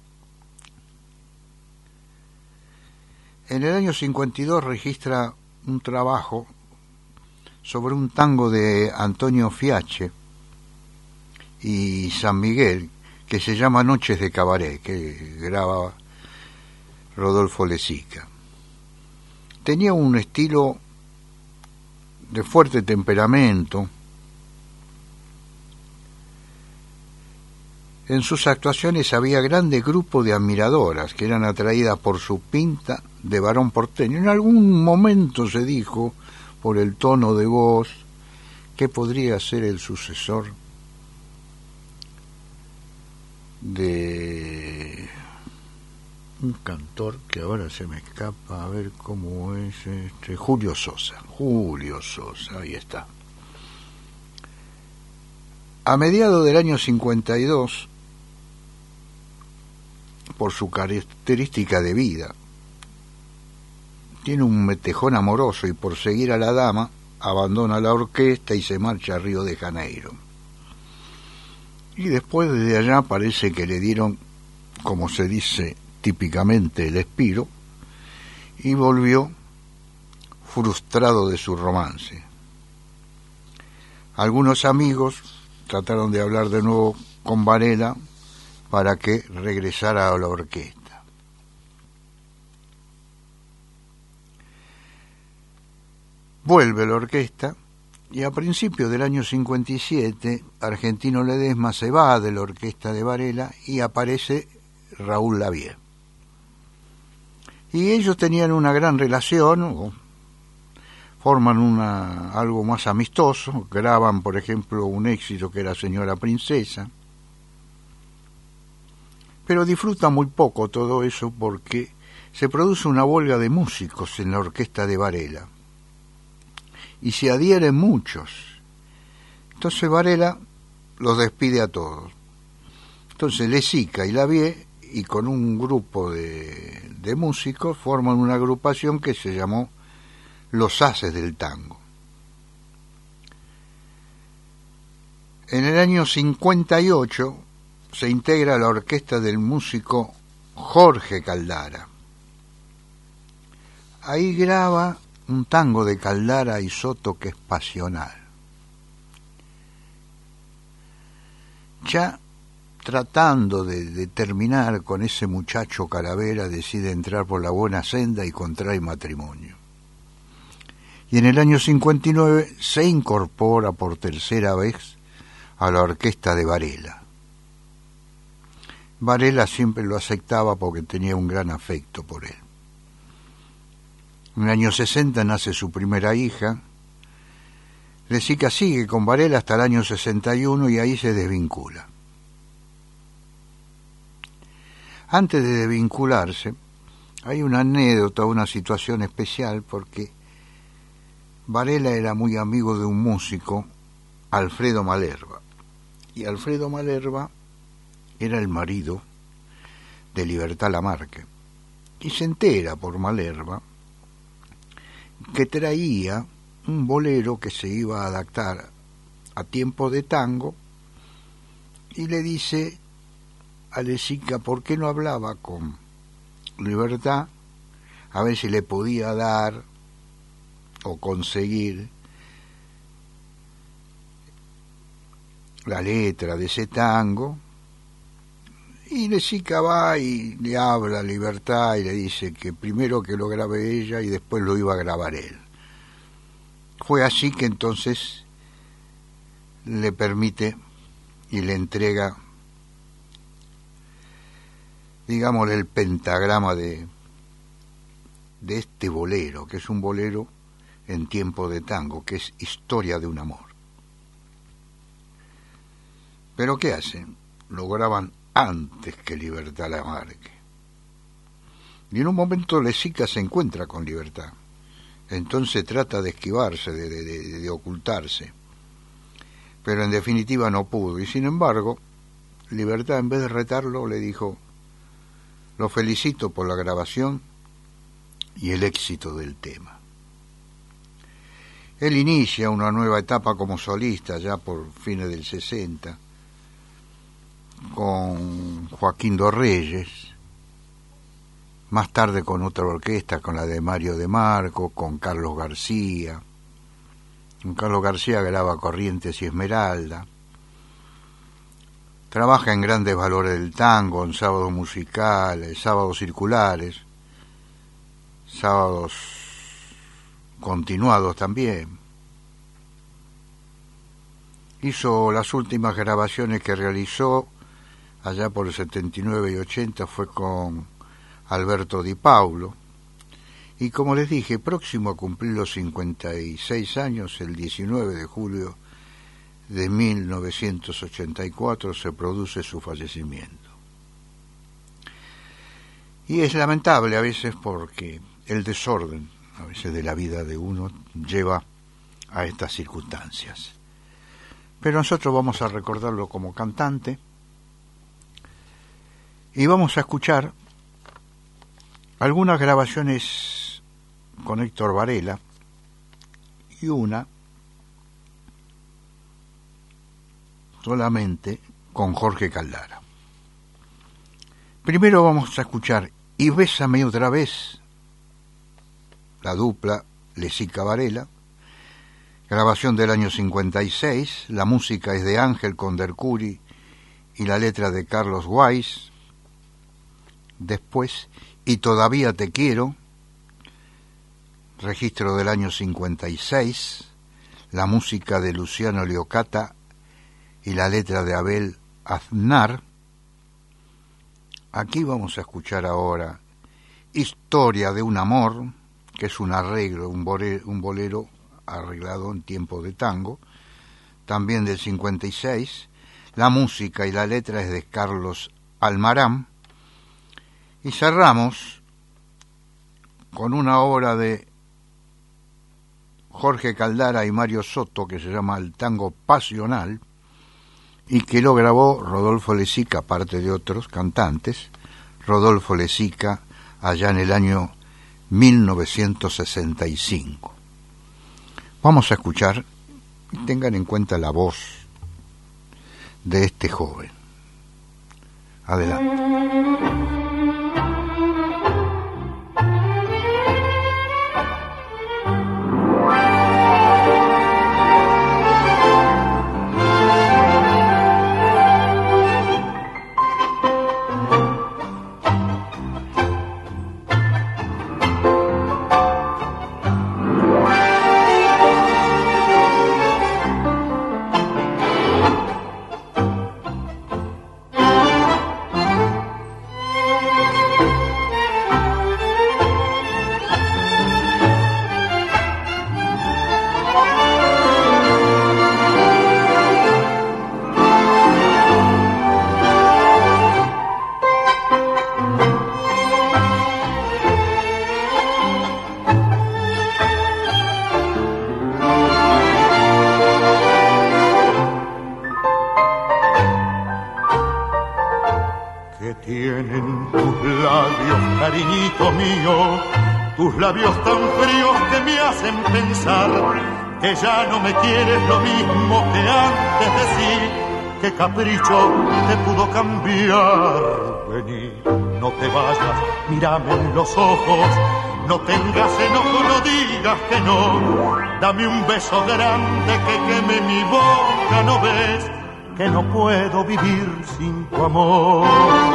En el año cincuenta y dos registra un trabajo sobre un tango de Antonio Fiache y San Miguel, que se llama Noches de Cabaret, que graba Rodolfo Lesica. Tenía un estilo de fuerte temperamento. En sus actuaciones había grande grupo de admiradoras que eran atraídas por su pinta de varón porteño. En algún momento se dijo, por el tono de voz, que podría ser el sucesor de un cantor que ahora se me escapa, a ver cómo es, este, Julio Sosa. Julio Sosa, ahí está. A mediados del año cincuenta y dos, por su característica de vida, tiene un metejón amoroso y por seguir a la dama abandona la orquesta y se marcha a Río de Janeiro. Y después desde allá parece que le dieron como se dice típicamente, el Espiro, y volvió frustrado de su romance. Algunos amigos trataron de hablar de nuevo con Varela para que regresara a la orquesta. Vuelve la orquesta y a principios del año cincuenta y siete Argentino Ledesma se va de la orquesta de Varela y aparece Raúl Lavie. Y ellos tenían una gran relación, forman una, algo más amistoso, graban por ejemplo un éxito que era Señora Princesa, pero disfrutan muy poco todo eso porque se produce una huelga de músicos en la orquesta de Varela y se adhieren muchos. Entonces Varela los despide a todos. Entonces Lezica y Lavie, y con un grupo de, de músicos, forman una agrupación que se llamó Los Haces del Tango. En el año cincuenta y ocho se integra a la orquesta del músico Jorge Caldara. Ahí graba un tango de Caldara y Soto que es pasional. Ya tratando de, de terminar con ese muchacho Calavera, decide entrar por la buena senda y contrae matrimonio. Y en el año cincuenta y nueve se incorpora por tercera vez a la orquesta de Varela. Varela siempre lo aceptaba porque tenía un gran afecto por él. En el año sesenta nace su primera hija. Lezica sigue con Varela hasta el año sesenta y uno y ahí se desvincula. Antes de desvincularse, hay una anécdota, una situación especial, porque Varela era muy amigo de un músico, Alfredo Malerba, y Alfredo Malerba era el marido de Libertad Lamarque, y se entera por Malerba que traía un bolero que se iba a adaptar a tiempo de tango, y le dice a Lezica por qué no hablaba con Libertad a ver si le podía dar o conseguir la letra de ese tango. Y Lezica va y le habla a Libertad y le dice que primero que lo grabe ella y después lo iba a grabar él. Fue así que entonces le permite y le entrega, digámosle, el pentagrama de, de este bolero, que es un bolero en tiempo de tango, que es Historia de un amor. Pero ¿qué hacen? Lo graban antes que Libertad Lamarque. Y en un momento Lezica se encuentra con Libertad. Entonces trata de esquivarse, de, de, de, de ocultarse. Pero en definitiva no pudo. Y sin embargo, Libertad, en vez de retarlo, le dijo: lo felicito por la grabación y el éxito del tema. Él inicia una nueva etapa como solista ya por fines del sesenta, con Joaquín Dorreyes, más tarde con otra orquesta, con la de Mario de Marco, con Carlos García. Con Carlos García graba Corrientes y Esmeralda. Trabaja en Grandes Valores del Tango, en sábados musicales, sábados circulares, sábados continuados también. Hizo las últimas grabaciones que realizó allá por el setenta y nueve y ochenta fue con Alberto Di Paulo, y como les dije, próximo a cumplir los cincuenta y seis años, el diecinueve de julio de mil novecientos ochenta y cuatro se produce su fallecimiento. Y es lamentable a veces porque el desorden a veces de la vida de uno lleva a estas circunstancias. Pero nosotros vamos a recordarlo como cantante y vamos a escuchar algunas grabaciones con Héctor Varela y una solamente con Jorge Caldara. Primero vamos a escuchar Y Bésame Otra Vez, la dupla Lesica Varela, grabación del año cincuenta y seis, la música es de Ángel Condercuri y la letra de Carlos Weiss. Después, Y Todavía Te Quiero, registro del año cincuenta y seis, la música de Luciano Leocata y la letra de Abel Aznar. Aquí vamos a escuchar ahora Historia de un Amor, que es un arreglo, un bolero, un bolero arreglado en tiempo de tango, también del cincuenta y seis. La música y la letra es de Carlos Almarán. Y cerramos con una obra de Jorge Caldara y Mario Soto que se llama El Tango Pasional, y que lo grabó Rodolfo Lesica, aparte de otros cantantes. Rodolfo Lesica allá en el año mil novecientos sesenta y cinco. Vamos a escuchar, y tengan en cuenta la voz de este joven. Adelante. Labios tan fríos que me hacen pensar que ya no me quieres lo mismo que antes de sí. ¿Qué capricho te pudo cambiar? Vení, no te vayas, mírame en los ojos, no tengas enojo, no digas que no. Dame un beso grande que queme mi boca, ¿no ves? Que no puedo vivir sin tu amor.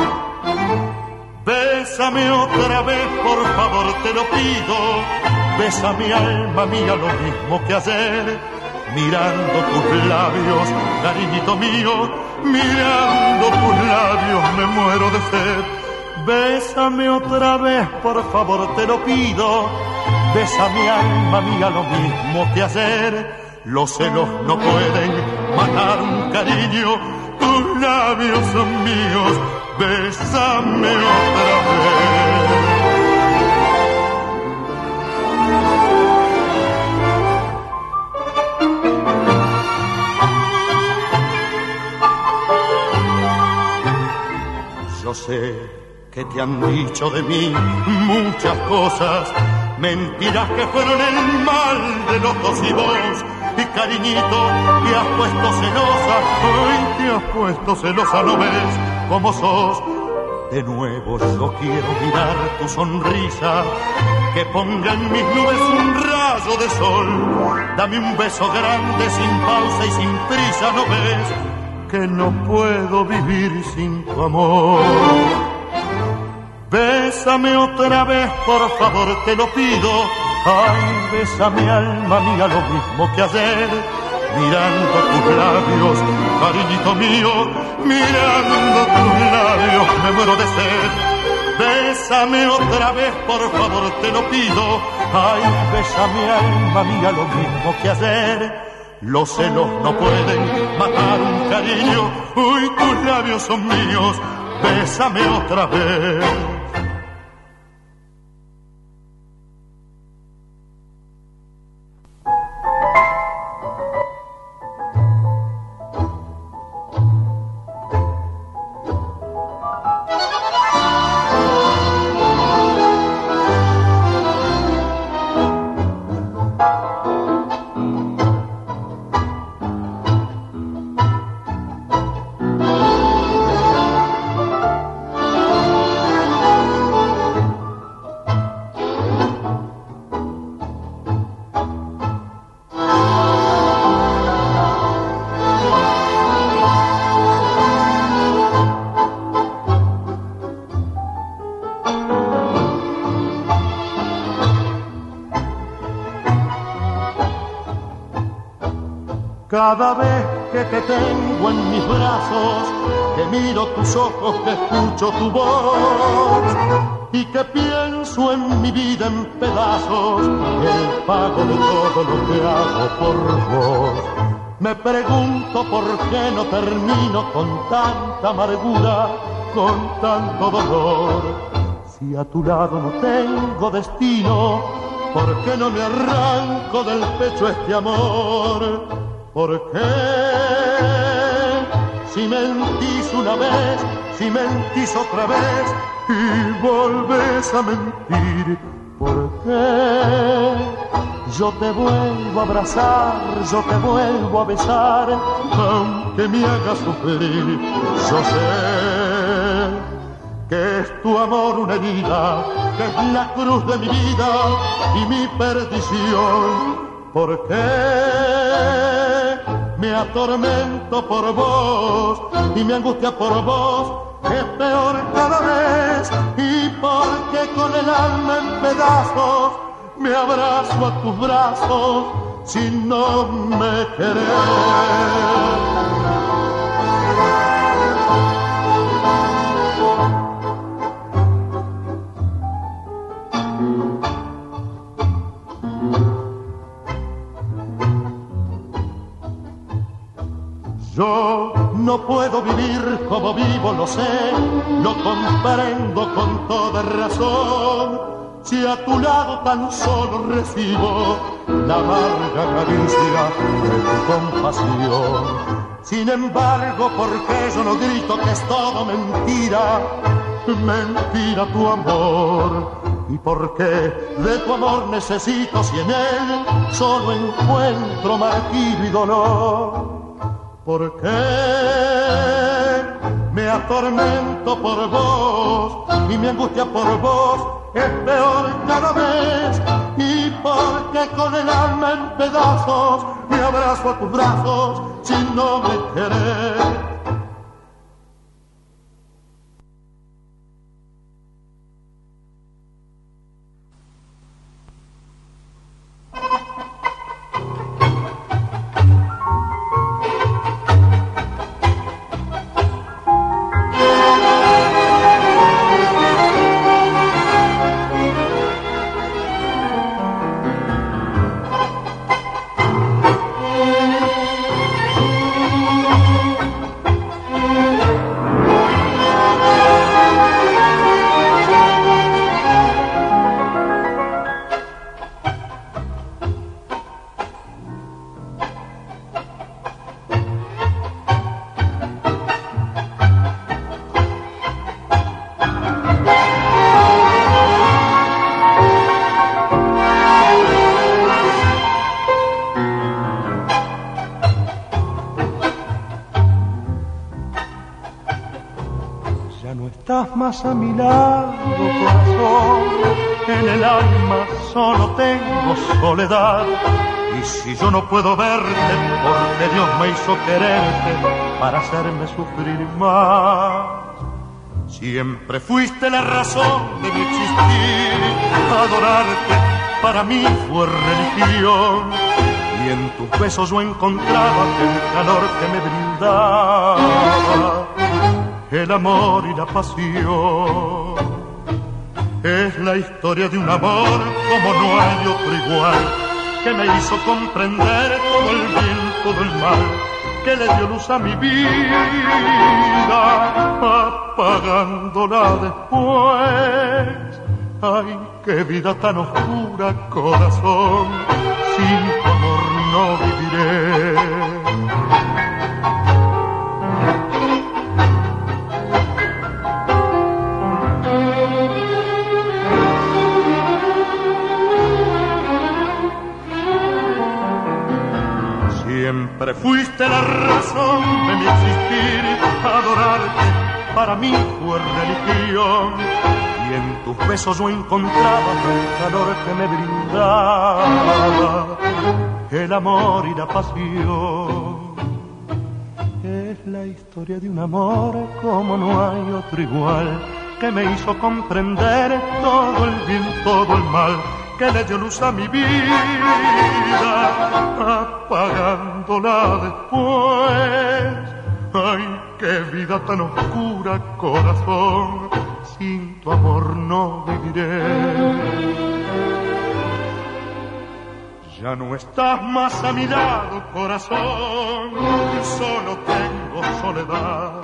Bésame otra vez, por favor, te lo pido. Besa mi alma mía lo mismo que ayer. Mirando tus labios, cariñito mío, mirando tus labios me muero de sed. Bésame otra vez, por favor, te lo pido. Besa mi alma mía lo mismo que ayer. Los celos no pueden matar un cariño. Tus labios son míos. Bésame otra vez. Yo sé que te han dicho de mí muchas cosas, mentiras que fueron el mal de los dos y vos. Y cariñito, te has puesto celosa, hoy te has puesto celosa, ¿no ves cómo sos? De nuevo yo quiero mirar tu sonrisa, que ponga en mis nubes un rayo de sol. Dame un beso grande sin pausa y sin prisa, ¿no ves que no puedo vivir sin tu amor? Bésame otra vez, por favor, te lo pido. Ay, bésame alma mía lo mismo que ayer. Mirando tus labios, cariñito mío, mirando tus labios me muero de sed. Bésame otra vez, por favor, te lo pido. Ay, bésame alma mía lo mismo que ayer. Los celos no pueden matar un cariño. Uy, tus labios son míos. Bésame otra vez. Cada vez que te tengo en mis brazos, que miro tus ojos, que escucho tu voz y que pienso en mi vida en pedazos, el pago de todo lo que hago por vos. Me pregunto por qué no termino con tanta amargura, con tanto dolor. Si a tu lado no tengo destino, ¿por qué no me arranco del pecho este amor? ¿Por qué? Si mentís una vez, si mentís otra vez y volvés a mentir, ¿por qué? Yo te vuelvo a abrazar, yo te vuelvo a besar, aunque me hagas sufrir. Yo sé que es tu amor una herida, que es la cruz de mi vida y mi perdición. ¿Por qué me atormento por vos y me angustia por vos? Es peor cada vez. Y porque con el alma en pedazos me abrazo a tus brazos si no me querés. Yo no puedo vivir como vivo, lo sé, lo comprendo con toda razón. Si a tu lado tan solo recibo la amarga caricia de tu compasión. Sin embargo, ¿por qué yo no grito que es todo mentira? Mentira tu amor. ¿Y por qué de tu amor necesito si en él solo encuentro martirio y dolor? ¿Por qué me atormento por vos y mi angustia por vos es peor cada vez? ¿Y por qué con el alma en pedazos me abrazo a tus brazos si no me querés? Más a mi lado, corazón, en el alma solo tengo soledad. Y si yo no puedo verte, porque Dios me hizo quererte para hacerme sufrir más. Siempre fuiste la razón de mi existir, adorarte para mí fue religión. Y en tus besos yo encontraba el calor que me brindaba el amor y la pasión. Es la historia de un amor como no hay otro igual, que me hizo comprender todo el bien, todo el mal, que le dio luz a mi vida, apagándola después. Ay, qué vida tan oscura, corazón, sin tu amor no viviré. Siempre fuiste la razón de mi existir, adorarte para mí fue religión. Y en tus besos yo encontraba el calor que me brindaba el amor y la pasión. Es la historia de un amor como no hay otro igual, que me hizo comprender todo el bien, todo el mal, que le dio luz a mi vida, apagándola después. Ay, qué vida tan oscura, corazón, sin tu amor no viviré. Ya no estás más a mi lado, corazón, solo tengo soledad.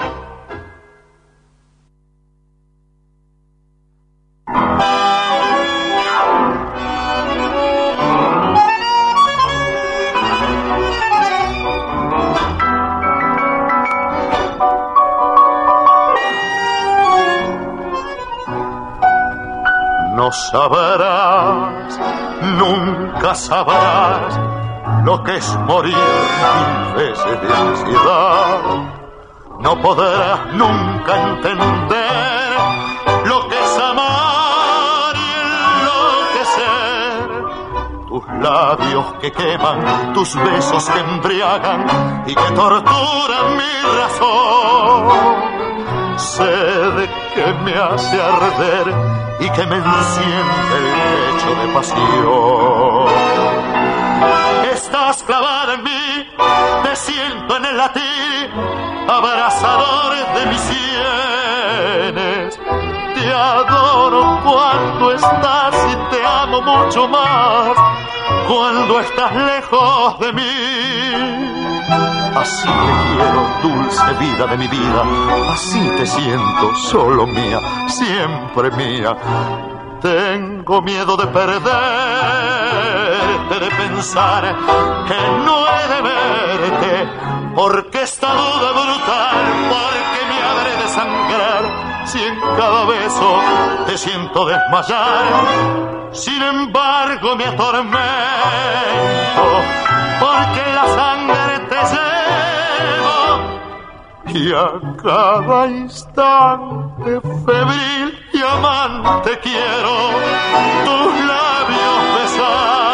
No sabrás, nunca sabrás lo que es morir mil veces de ansiedad. No podrás nunca entender lo que es amar y enloquecer. Tus labios que queman, tus besos que embriagan y que torturan mi razón. Sé de que me hace arder y que me enciende el pecho de pasión. Estás clavada en mí, te siento en el latir, abrazador de mis sienes. Te adoro cuando estás y te amo mucho más cuando estás lejos de mí. Así te quiero, dulce vida de mi vida, así te siento, solo mía, siempre mía. Tengo miedo de perderte, de pensar que no he de verte, porque esta duda brutal, porque me habré de sangrar, si en cada beso te siento desmayar. Sin embargo me atormento, porque la sangre te llevo, y a cada instante febril y amante quiero tus labios besar.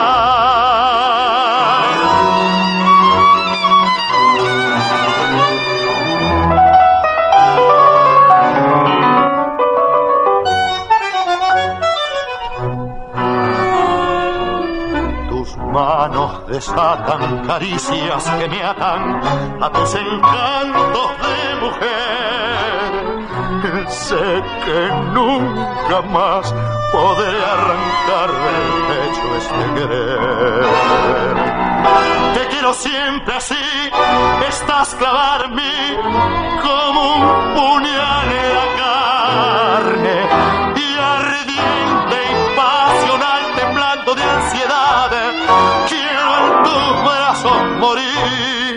Tus manos desatan caricias que me atan a tus encantos de mujer. Sé que nunca más podré arrancar del pecho este querer. Te quiero siempre así, estás clavada en mí como un puñal en la carne, y ardiente y pasional, temblando de ansiedad, quiero en tus brazos morir.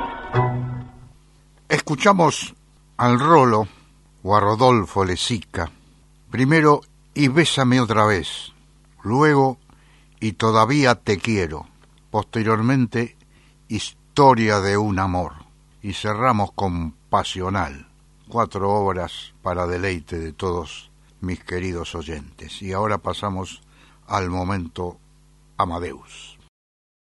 Escuchamos al Rolo o a Rodolfo Lezica, primero Y bésame otra vez, luego Y todavía te quiero, posteriormente Historia de un amor, y cerramos con Pasional, cuatro obras para deleite de todos mis queridos oyentes. Y ahora pasamos al momento Amadeus.